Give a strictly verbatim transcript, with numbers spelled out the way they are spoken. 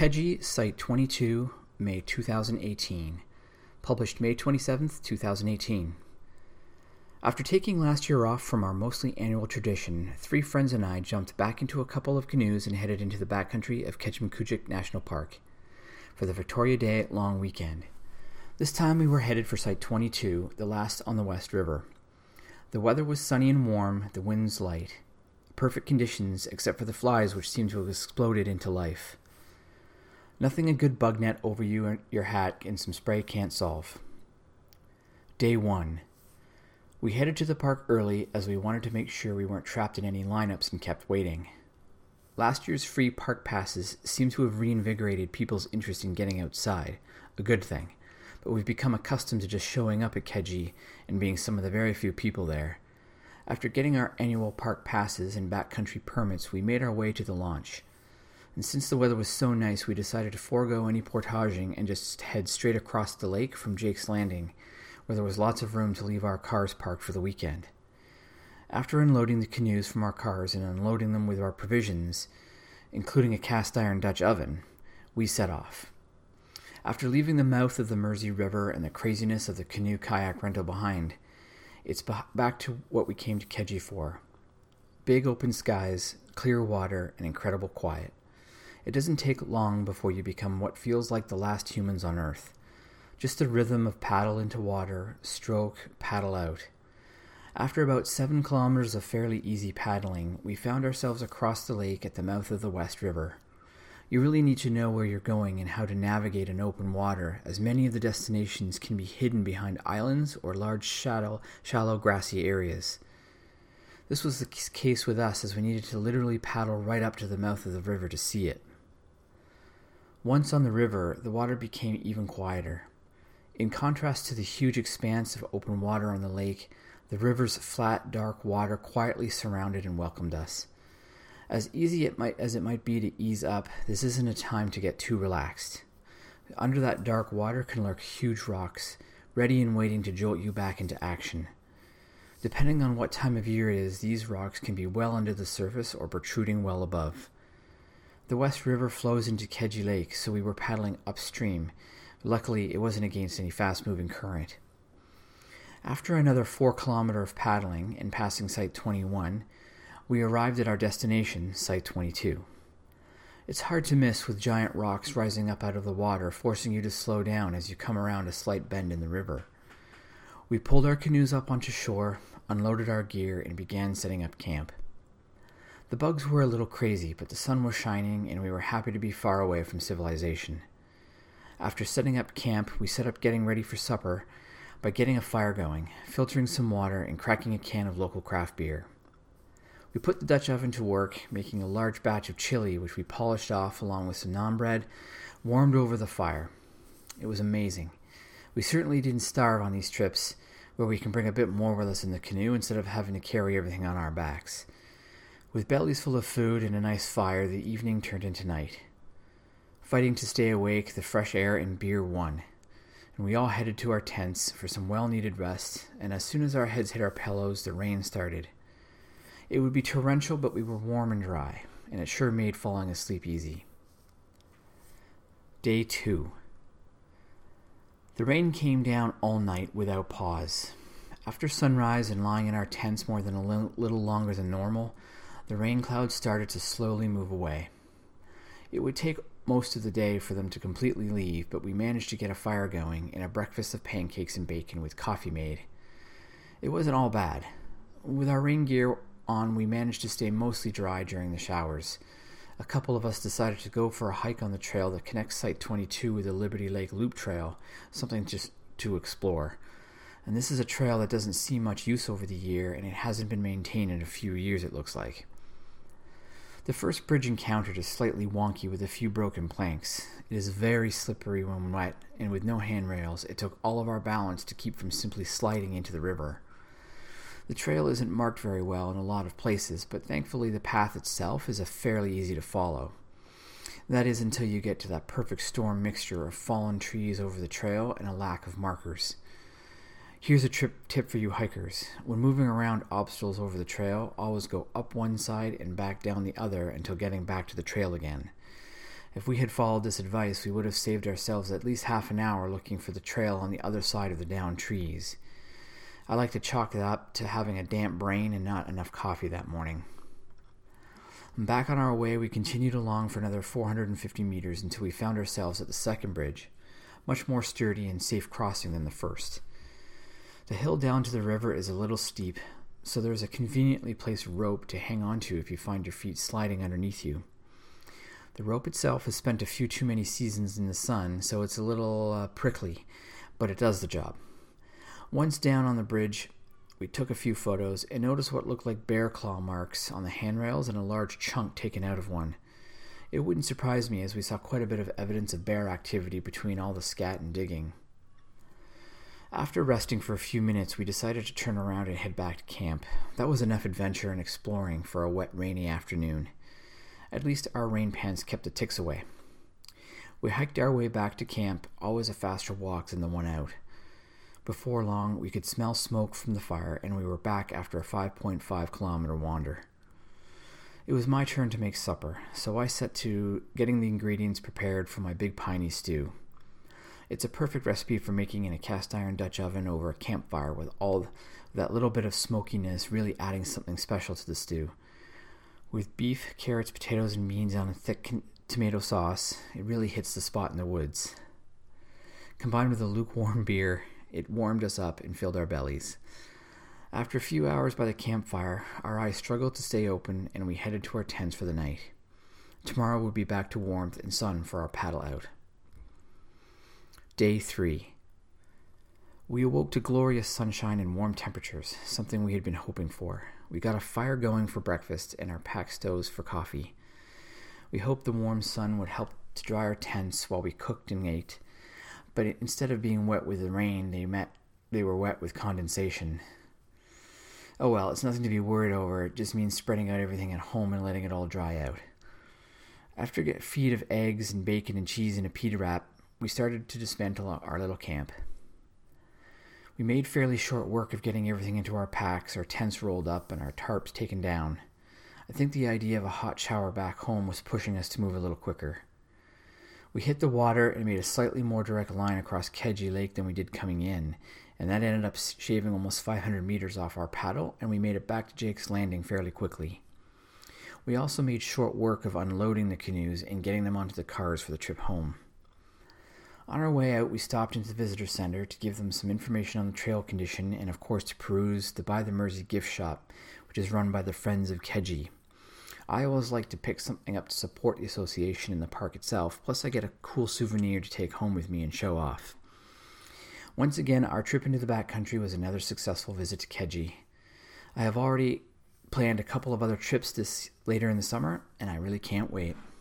Keji, Site twenty-two, May twenty eighteen. Published May twenty-seventh, twenty eighteen. After taking last year off from our mostly annual tradition, three friends and I jumped back into a couple of canoes and headed into the backcountry of Kejimkujik National Park for the Victoria Day long weekend. This time we were headed for Site twenty-two, the last on the West River. The weather was sunny and warm, the winds light. Perfect conditions except for the flies which seemed to have exploded into life. Nothing a good bug net over you, your hat, and some spray can't solve. Day one. We headed to the park early as we wanted to make sure we weren't trapped in any lineups and kept waiting. Last year's free park passes seem to have reinvigorated people's interest in getting outside, a good thing, but we've become accustomed to just showing up at Keji and being some of the very few people there. After getting our annual park passes and backcountry permits, we made our way to the launch. And since the weather was so nice, we decided to forego any portaging and just head straight across the lake from Jake's Landing, where there was lots of room to leave our cars parked for the weekend. After unloading the canoes from our cars and unloading them with our provisions, including a cast-iron Dutch oven, we set off. After leaving the mouth of the Mersey River and the craziness of the canoe-kayak rental behind, it's back to what we came to Keji for. Big open skies, clear water, and incredible quiet. It doesn't take long before you become what feels like the last humans on Earth. Just the rhythm of paddle into water, stroke, paddle out. After about seven kilometers of fairly easy paddling, we found ourselves across the lake at the mouth of the West River. You really need to know where you're going and how to navigate in open water, as many of the destinations can be hidden behind islands or large shallow, shallow grassy areas. This was the case with us, as we needed to literally paddle right up to the mouth of the river to see it. Once on the river, the water became even quieter. In contrast to the huge expanse of open water on the lake, the river's flat, dark water quietly surrounded and welcomed us. As easy it might, as it might be to ease up, this isn't a time to get too relaxed. Under that dark water can lurk huge rocks, ready and waiting to jolt you back into action. Depending on what time of year it is, these rocks can be well under the surface or protruding well above. The West River flows into Keji Lake, so we were paddling upstream. Luckily, it wasn't against any fast-moving current. After another four kilometer of paddling and passing Site twenty-one, we arrived at our destination, Site twenty-two. It's hard to miss with giant rocks rising up out of the water, forcing you to slow down as you come around a slight bend in the river. We pulled our canoes up onto shore, unloaded our gear, and began setting up camp. The bugs were a little crazy, but the sun was shining, and we were happy to be far away from civilization. After setting up camp, we set up getting ready for supper by getting a fire going, filtering some water, and cracking a can of local craft beer. We put the Dutch oven to work, making a large batch of chili, which we polished off along with some naan bread, warmed over the fire. It was amazing. We certainly didn't starve on these trips, where we can bring a bit more with us in the canoe instead of having to carry everything on our backs. With bellies full of food and a nice fire, the evening turned into night. Fighting to stay awake, the fresh air and beer won, and we all headed to our tents for some well-needed rest, and as soon as our heads hit our pillows, the rain started. It would be torrential, but we were warm and dry, and it sure made falling asleep easy. Day two. The rain came down all night without pause. After sunrise and lying in our tents more than a li- little longer than normal, the rain clouds started to slowly move away. It would take most of the day for them to completely leave, but we managed to get a fire going and a breakfast of pancakes and bacon with coffee made. It wasn't all bad. With our rain gear on, we managed to stay mostly dry during the showers. A couple of us decided to go for a hike on the trail that connects Site twenty-two with the Liberty Lake Loop Trail, something just to explore. And this is a trail that doesn't see much use over the year, and it hasn't been maintained in a few years, it looks like. The first bridge encountered is slightly wonky with a few broken planks. It is very slippery when wet, and with no handrails, it took all of our balance to keep from simply sliding into the river. The trail isn't marked very well in a lot of places, but thankfully the path itself is a fairly easy to follow. That is until you get to that perfect storm mixture of fallen trees over the trail and a lack of markers. Here's a trip tip for you hikers. When moving around obstacles over the trail, always go up one side and back down the other until getting back to the trail again. If we had followed this advice, we would have saved ourselves at least half an hour looking for the trail on the other side of the downed trees. I like to chalk it up to having a damp brain and not enough coffee that morning. Back on our way, we continued along for another four hundred fifty meters until we found ourselves at the second bridge, much more sturdy and safe crossing than the first. The hill down to the river is a little steep, so there is a conveniently placed rope to hang onto if you find your feet sliding underneath you. The rope itself has spent a few too many seasons in the sun, so it's a little uh, prickly, but it does the job. Once down on the bridge, we took a few photos and noticed what looked like bear claw marks on the handrails and a large chunk taken out of one. It wouldn't surprise me, as we saw quite a bit of evidence of bear activity between all the scat and digging. After resting for a few minutes, we decided to turn around and head back to camp. That was enough adventure and exploring for a wet, rainy afternoon. At least our rain pants kept the ticks away. We hiked our way back to camp, always a faster walk than the one out. Before long, we could smell smoke from the fire, and we were back after a five point five kilometer wander. It was my turn to make supper, so I set to getting the ingredients prepared for my big piney stew. It's a perfect recipe for making in a cast iron Dutch oven over a campfire, with all that little bit of smokiness really adding something special to the stew. With beef, carrots, potatoes, and beans on a thick con- tomato sauce, it really hits the spot in the woods. Combined with a lukewarm beer, it warmed us up and filled our bellies. After a few hours by the campfire, our eyes struggled to stay open, and we headed to our tents for the night. Tomorrow we'll be back to warmth and sun for our paddle out. Day three. We awoke to glorious sunshine and warm temperatures, something we had been hoping for. We got a fire going for breakfast and our pack stoves for coffee. We hoped the warm sun would help to dry our tents while we cooked and ate, but instead of being wet with the rain, they met they were wet with condensation. Oh well, it's nothing to be worried over. It just means spreading out everything at home and letting it all dry out. After a feed of eggs and bacon and cheese in a pita wrap, we started to dismantle our little camp. We made fairly short work of getting everything into our packs, our tents rolled up, and our tarps taken down. I think the idea of a hot shower back home was pushing us to move a little quicker. We hit the water and made a slightly more direct line across Kedji Lake than we did coming in, and that ended up shaving almost five hundred meters off our paddle, and we made it back to Jake's Landing fairly quickly. We also made short work of unloading the canoes and getting them onto the cars for the trip home. On our way out, we stopped into the visitor center to give them some information on the trail condition and, of course, to peruse the By the Mersey gift shop, which is run by the Friends of Kedji. I always like to pick something up to support the association in the park itself, plus I get a cool souvenir to take home with me and show off. Once again, our trip into the backcountry was another successful visit to Kedji. I have already planned a couple of other trips this later in the summer, and I really can't wait.